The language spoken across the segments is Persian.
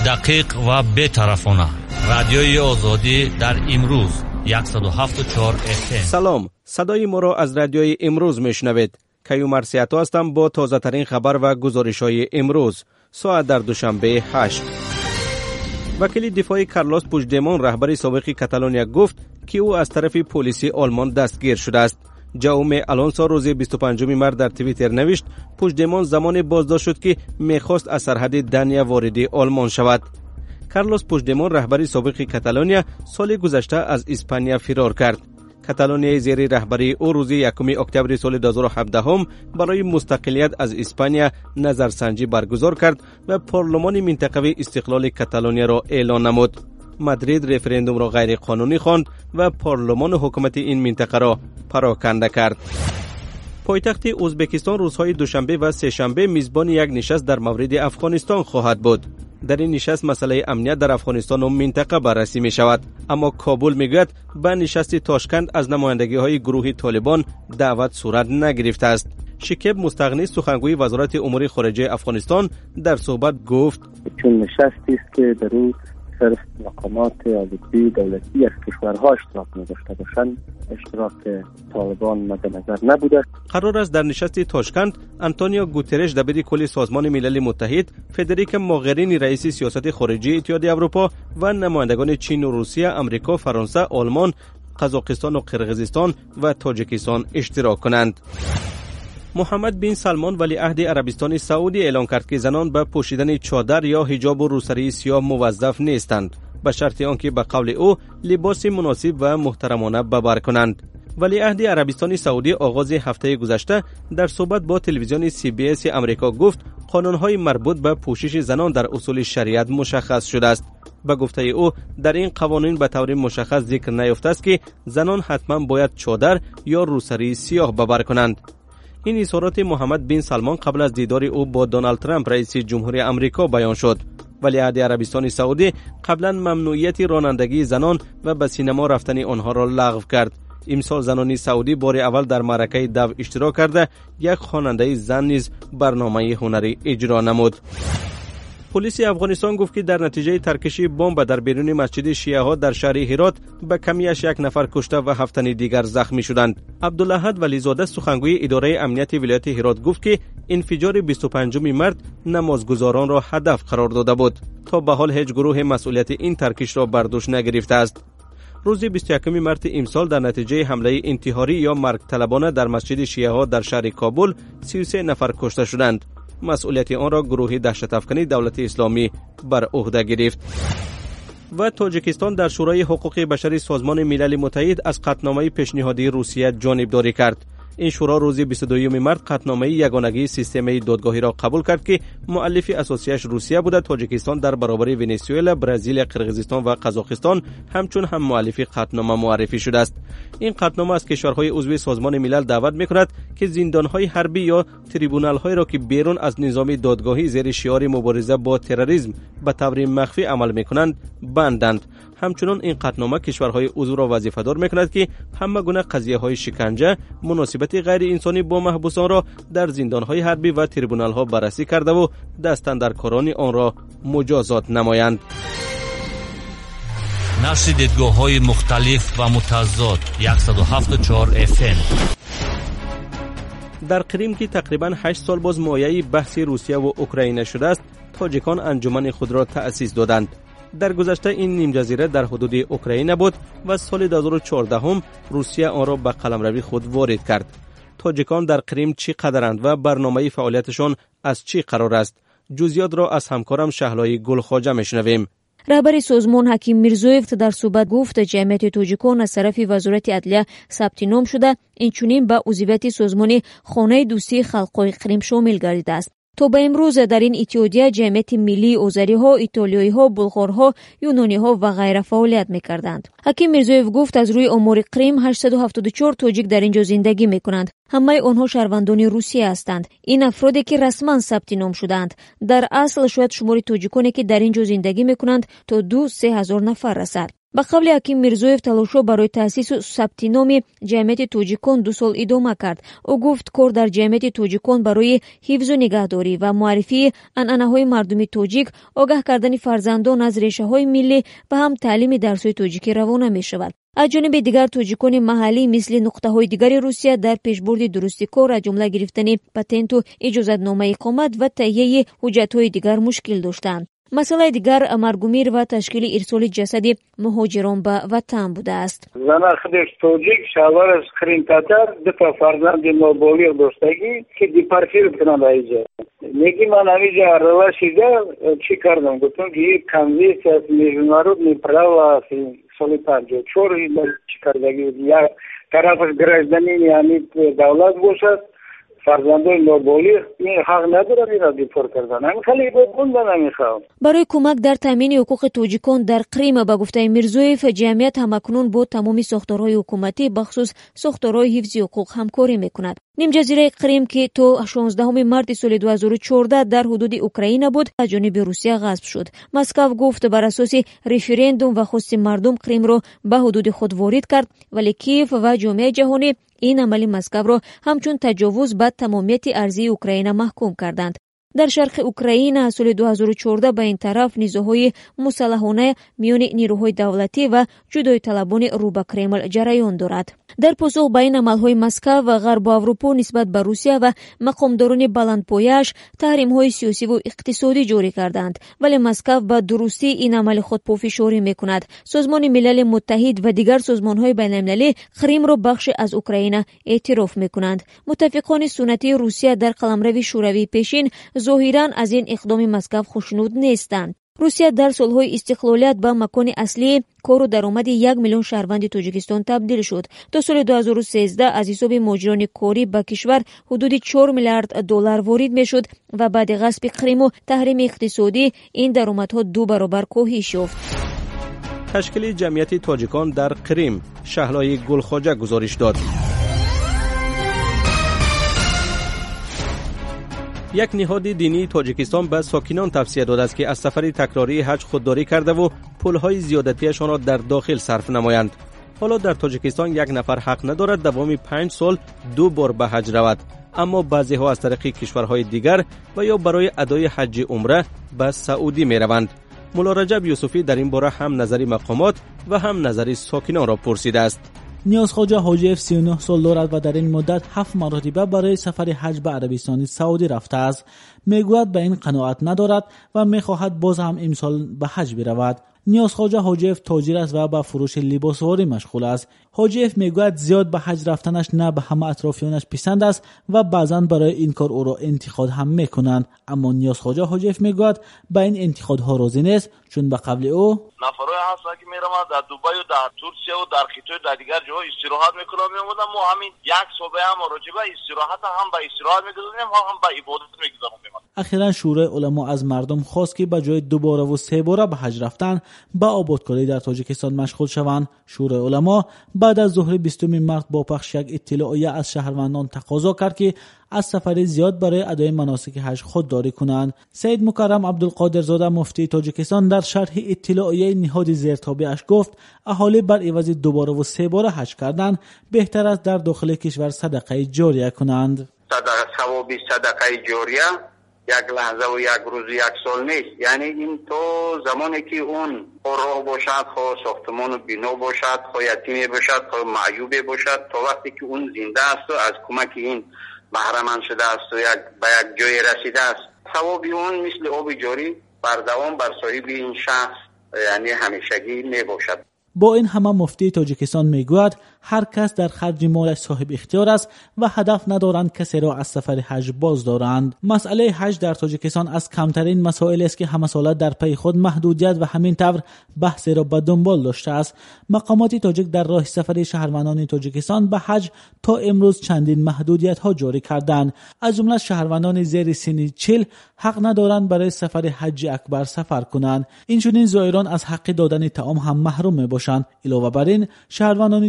دقیق و بی‌طرفانه. رادیوی آزادی در امروز 107.4 FM. سلام، صدای ما را از رادیوی امروز میشنوید. کیومرث سیاتو هستم با تازه ترین خبر و گزارش‌های امروز. ساعت در دوشنبه 8. وکیل دفاعی کارلوس پوژدمون رهبر سابق کاتالونیا گفت که او از طرف پلیس آلمان دستگیر شده است. جاومه آلونسو روز 25 مارس در توییتر نوشت پوژدمون زمان بازداشت شد که میخواست از سرحد دانیا وارد آلمان شود. کارلوس پوژدمون رهبر سابق کاتالونیا سال گذشته از اسپانیا فرار کرد. کاتالونیا زیر رهبری او روز 1 اکتبر سال 2017 برای مستقلیت از اسپانیا نظرسنجی برگزار کرد و پارلمان منطقوی استقلال کاتالونیا را اعلان نمود. مادرید رفراندوم را غیر قانونی خواند و پارلمان حکومت این منطقه را پراکنده کرد. پایتخت ازبکستان روزهای دوشنبه و سه‌شنبه میزبان یک نشست در مورد افغانستان خواهد بود. در این نشست مسئله امنیت در افغانستان و منطقه بررسی می شود، اما کابل می گوید به نشست تاشکند از نمایندگی های گروه طالبان دعوت صورت نگرفته است. شکیب مستغنی سخنگوی وزارت امور خارجه افغانستان در صحبت گفت چون نشستی است که در او صرف مقامات عالی دولتی از کشورها اشتراک نداشته باشند، اشتراک طالبان مد نظر نبوده. قرار است در نشست تاشکند آنتونیو گوترش دبیر کل سازمان ملل متحد، فدریکا موغرینی رئیس سیاست خارجی اتحادیه اروپا و نمایندگان چین و روسیه، آمریکا، فرانسه، آلمان، قزاقستان و قرقیزستان و تاجیکستان اشتراک کنند. محمد بن سلمان ولیعهد عربستان سعودی اعلان کرد که زنان به پوشیدن چادر یا حجاب و روسری سیاه موظف نیستند، به شرط آنکه به قول او لباس مناسب و محترمانه به بر کنند. ولیعهد عربستان سعودی آغاز هفته گذشته در صحبت با تلویزیون CBS آمریکا گفت قانون‌های مربوط به پوشش زنان در اصول شریعت مشخص شده است. به گفته او در این قوانین به طور مشخص ذکر نیافته است که زنان حتما باید چادر یا روسری سیاه به بر کنند. این اظهارات محمد بن سلمان قبل از دیدار او با دونالد ترامپ رئیس جمهوری آمریکا بیان شد. ولیعهد عربستان سعودی قبلا ممنوعیت رانندگی زنان و به سینما رفتن آنها را لغو کرد. امسال زنان سعودی بار اول در معرکه دو اشتراک کرده یک خواننده زن نیز برنامه هنری اجرا نمود. پلیس افغانستان گفت که در نتیجه ترکش بمب در بیرون مسجد شیعه ها در شهر هرات به کمیش 1 نفر کشته و 7 تن دیگر زخمی شدند. عبدالاحد ولیزاده سخنگوی اداره امنیت ولایت هرات گفت که انفجار 25 مارس نمازگزاران را هدف قرار داده بود. تا به حال هیچ گروه مسئولیت این ترکش را بر دوش نگرفته است. روز 21 مارس امسال در نتیجه حمله انتحاری یا مرگ طلبانه در مسجد شیعه ها در شهر کابل 33 نفر کشته شدند. مسئولیت آن را گروه دهشت افکنی دولت اسلامی بر عهده گرفت. و تاجیکستان در شورای حقوق بشر سازمان ملل متحد از قطعنامه پیشنهادی روسیه جانبداری کرد. این شورا روز 22 مارس قطعنامه یگانگی سیستم دادگاهی را قبول کرد که مؤلف اساسیش روسیه بوده. تاجیکستان در برابر ونزوئلا، برزیل، قرقیزستان و قزاقستان همچون هم مؤلف قطعنامه معرفی شده است. این قطعنامه از کشورهای عضو سازمان ملل دعوت می‌کند که زندان‌های حربی یا تریبونال‌هایی را که بیرون از نظام دادگاهی زیر شعار مبارزه با تروریسم به طور مخفی عمل می‌کنند بندند. همچنان این قطعنامه کشورهای عضو را وظیفه‌دار می‌کند که همه گونه قضیه‌های شکنجه، مناسبت غیر انسانی با محبوسان را در زندان‌های حربی و تریبونال‌ها بررسی کرده و دستاندرکاران آن را مجازات نمایند. نشر دیدگاه‌های مختلف و متضاد 107.4 FM. در کریم که تقریباً 8 سال باز مایه بحث روسیه و اوکراین شده است، تاجیکان انجمن خود را تأسیس دادند. در گذشته این نیم جزیره در حدود اوکراین بود و سال 2014 روسیه آن را به قلمروی خود وارد کرد. تاجیکان در کریم چی قدرند و برنامه فعالیتشان از چی قرار است؟ جزئیات را از همکارم شهلای گلخواجه میشنویم. رهبر سازمان حکیم میرزویف در صحبت گفت جمعیت تاجیکان از طرف وزارت عدلیه ثبت نام شده، اینچنین به عضویت سازمان خانه دوستی خلقای کریم شامل گردیده است. تا به امروز در این اتحادیه جمعیت ملی آذری‌ها، ایتالیایی‌ها، بلغارها، یونانی‌ها و غیره فعالیت می‌کردند. حکیم میرزویف گفت از روی آمار کریم 874 تاجیک در اینجا زندگی می‌کنند. همه آنها شهروندان روسیه هستند. این افرادی که رسما ثبت نام شدند. در اصل شاید شمار تاجیکانی که در اینجا زندگی می‌کنند تا 2-3 هزار نفر رسد. ба қавли ҳаким Мирзоев талошҳо барои таъсису сабти номи ҷамъияти тоҷикон 2 сол идома кард. ӯ гуфт кор дар ҷамъияти тоҷикон барои ҳифзу нигаҳдорӣ ва муаррифии анъанаҳои мардуми тоҷик, огаҳ кардани фарзандон аз решаҳои миллӣ ва ҳам таълими дарсҳои тоҷикӣ равона мешавад. аз ҷониби дигар тоҷикони маҳаллӣ мисли нуқтаҳои дигари Русия дар пешбурди дурусти кор аз ҷумла гирифтани патенту иҷозатномаи иқомат ва таҳияи ҳуҷҷатҳои дигар мушкил доштанд. масъалаи дигар маргумир ва ташкили ирсоли ҷасади муҳоҷирон ба ватан будааст. Зана худаш тоҷик, шавараш крим-татар, 2 фарзанди ноболиғ доштагӣ ки депортировать кунанд аиҷа. Меги ман амиҷа аралашида чӣ кардам? Гуфтам ки конвенсия международный права соли 54 чӣ кардагӣ як тарафаш гражданини ҳамин давлат бошад, фарзандои ноболиғ ин ҳақ надорад инро депорт кардан. ҳамин хеле бонда намехоҳам. барои кӯмак дар таъмини ҳуқуқи тоҷикон дар Крим ба гуфтаи Мирзоев, ҷамъият ҳамакнун бо тамоми сохторҳои ҳукуматӣ бахусус сохторҳои ҳифзи ҳуқуқ ҳамкорӣ мекунад. нимҷазираи Крим ки то 16 марти соли 2014 дар ҳудуди Украина буд, аз ҷониби Русия ғасб шуд. Москав гуфт бар асоси референдум ва хости мардум Кримро ба ҳудуди худ ворид кард, вале Киев ва ҷомеаи ҷаҳонӣ ин амали Москавро ҳамчун таҷовуз ба тамомияти арзии Украина маҳкум карданд. дар шарқи Украина соли 2014 ба ин тараф низоъҳои мусаллаҳона миёни нирӯҳои давлатӣ ва ҷудоиталабони рӯ ба Кремл ҷараён дорад. дар посух ба ин амалҳои Москав ва Ғарбу Аврупо нисбат ба Русия ва мақомдорони баландпояаш таҳримҳои сиёсиву иқтисодӣ ҷорӣ карданд, вале Москав ба дурустӣ ин амали худ пофишорӣ мекунад. Созмони Милали Муттаҳид ва дигар созмонҳои байналмилалӣ Кримро бахше аз Украина эътироф мекунанд. муттафиқони суннатии Русия дар қаламрави шӯравии пешин зоҳиран аз ин иқдоми Москав хушнуд нестанд. Русия дар солҳои истиқлолият ба макони аслии кору даромади 1 миллион шаҳрванди Тоҷикистон табдил шуд. то соли 2013 аз ҳисоби муҳоҷирони корӣ ба кишвар ҳудуди $4 миллиард ворид мешуд ва баъди ғасби Криму таҳрими иқтисодӣ ин даромадҳо 2 баробар коҳиш ёфт. ташкили ҷамъияти тоҷикон дар Крим, Шаҳлои Гулхоҷа гузориш дод. یک نهاد دینی تاجیکستان به ساکنان توصیه داده است که از سفر تکراری حج خودداری کرده و پولهای زیادتیشان را در داخل صرف نمایند. حالا در تاجیکستان یک نفر حق ندارد دوام 5 سال 2 بار به حج رود، اما بعضی ها از طریق کشورهای دیگر و یا برای ادای حج عمره به سعودی می روند. مولا رجب یوسفی در این باره هم نظری مقامات و هم نظری ساکنان را پرسیده است. نیازخواجه حاجیف 39 سال دارد و در این مدت 7 مرتبه برای سفر حج به عربستان سعودی رفته است. میگوید به این قناعت ندارد و میخواهد باز هم امسال به حج برود. نیازخواجه حاجیف تاجر است و به فروش لباسواری مشغول است. حاجیف میگوید زیاد به حج رفتنش نه به همه اطرافیانش پسند است و بعضا برای این کار او را انتقاد هم میکنند، اما نیازخواجه حاجیف میگوید به این انتقادها راضی نیست، چون به قول او نفرای هستند که میرن در دبی و در ترکیه و در خیتو در دیگر جاها استراحت میکنن. میمونن ما همین یک صبح هم راجع به استراحت هم به استراحت میگذاریم هم به عبادت میگذاریم. اخیراً شورای علما از مردم خواست که به جای 2 بار و 3 بار به حج رفتن به آبادکاری در تاجیکستان مشغول شوند. شورای علما بعد از ظهر 20 مارس با پخش یک اطلاعیه از شهروندان تقاضا کرد که از سفر زیاد برای ادای مناسک حج خودداری کنند. سید مکرم عبدالقادرزاده مفتی تاجیکستان در شرح اطلاعیه نهاد زیرتابعش گفت اهالی بر عوض 2 بار و 3 بار حج کردن بهتر است در داخل کشور صدقه جاریه کنند. ثواب صدقه جاریه یک لحظه و یک روز و یک سال نیست، یعنی این تو زمانی که اون راه باشد، خواه ساختمان و بنا باشد، خواه یتیمی باشد، خواه معیوبی باشد، تا وقتی که اون زنده است و از کمک این بهره‌مند شده است و به یک جای رسیده است، ثواب اون مثل آب جاری بر دوام بر صاحب این شخص یعنی همیشگی می باشد. با این همه مفتی تاجیکستان میگوید هر کس در خرج مالش صاحب اختیار است و هدف ندارند کسی را از سفر حج باز دارند. مسئله حج در تاجیکستان از کمترین مسائل است که همه ساله در پی خود محدودیت و همین طور بحث را به دنبال داشته است. مقامات تاجیک در راه سفر شهروندان تاجیکستان به حج تا امروز چندین محدودیت ها جاری کردند. از جمله شهروندان زیر سن 40 حق ندارند برای سفر حج اکبر سفر کنند. این چنین زائران از حق دادن طعام هم محروم میباشند. علاوه بر این شهروندان تاجیکستان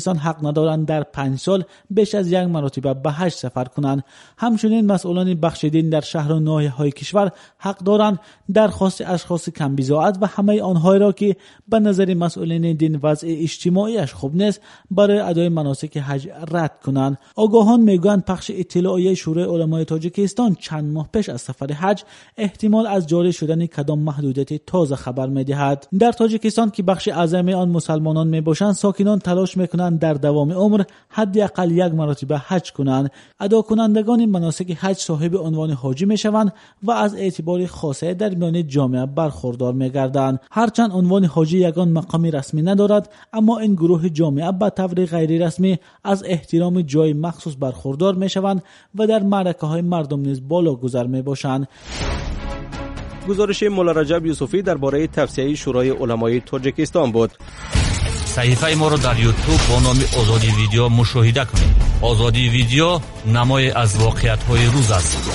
تاجیکستان حق ندارند در 5 سال بیش از 1 مرتبه به حج سفر کنند. همچنین مسئولان بخش دین در شهر و ناحیه‌های کشور حق دارند درخواست اشخاص کم بضاعت و همه آنهایی را که به نظر مسئولین دین وضع اجتماعیش خوب نیست برای ادای مناسک حج رد کنند. آگاهان میگویند پخش اطلاعیه شورای علمای تاجیکستان چند ماه پیش از سفر حج احتمال از جاری شدن کدام محدودیت تازه خبر می‌دهد. در تاجیکستان که بخش اعظم آن مسلمانان میباشند، ساکنان تلاش میکنند در دوام عمر حداقل 1 مرتبه حج کنند. ادا کنندگان مناسک حج صاحب عنوان حاجی میشوند و از اعتبار خاصه در میان جامعه برخوردار میگردند. هرچند عنوان حاجی یگان مقامی رسمی ندارد، اما این گروه جامعه به طور غیر رسمی از احترام جای مخصوص برخوردار میشوند و در معرکه‌های مردم نیز بالا گذر میباشند. گزارش مولا رجب یوسفی درباره توصیه شورای علمای تاجیکستان بود. صحیفه ما را در یوتیوب با نام آزادی ویدیو مشاهده کنید. آزادی ویدیو نمای از واقعیت‌های روز است.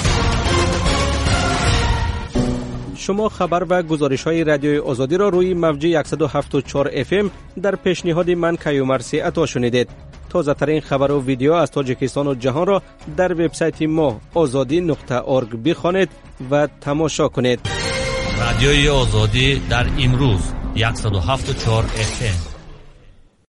شما خبر و گزارش‌های رادیوی آزادی را روی موج 107.4 FM در پیشنهاد من کیومرثی عطا شنیدید. تازه ترین خبر و ویدیو از تاجیکستان و جهان را در وبسایت ما azadi.org بخوانید و تماشا کنید. رادیوی آزادی در امروز 107.4 FM.